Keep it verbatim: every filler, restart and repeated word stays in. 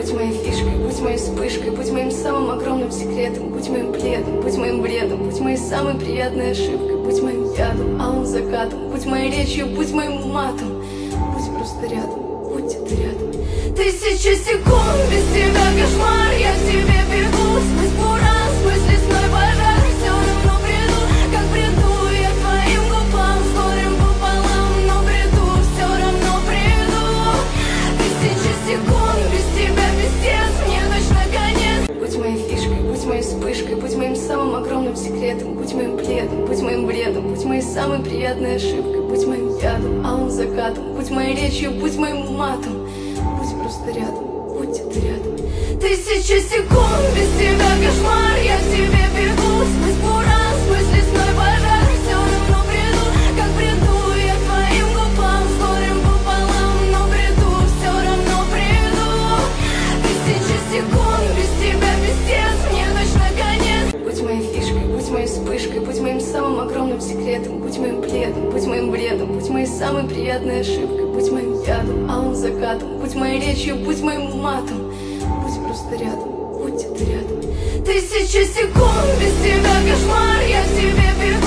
Будь моей фишкой, будь моей вспышкой, будь моим самым огромным секретом, будь моим пледом, будь моим бредом, будь моей самой приятной ошибкой, будь моим ядом, алым закатом, будь моей речью, будь моим матом, будь просто рядом, будь ты рядом. Тысяча секунд без тебя кошмар, я к тебе бегу, сквозь буран, сквозь лесной пожар, все равно приду, как приду я к твоим губам, с горем пополам, но приду, все равно приду. Тысяча секунд без тебя пиздец, мне точно конец. Будь моей фишкой, будь моей вспышкой, будь моим самым огромным секретом, будь моим пледом, будь моим бредом, будь моей самой приятной ошибкой, будь моим ядом, алым закатом, будь моей речью, будь моим матом, будь просто рядом, будь ты рядом. Тысяча секунд без тебя кошмар, я к тебе бегу, сквозь буран, сквозь лесной пожар, все равно приду, как приду я к твоим губам, с горем пополам, но приду, все равно приду. Тысяча секунд без тебя пиздец, мне точно конец. Будь моей фишкой, будь моей вспышкой, будь моим самым огромным секретом, будь моим пледом, будь моим бредом, будь моей самой приятной ошибкой, будь моим ядом, алым закатом, будь моей речью, будь моим матом, будь просто рядом, будь ты рядом. Тысяча секунд без тебя кошмар, я к тебе бегу.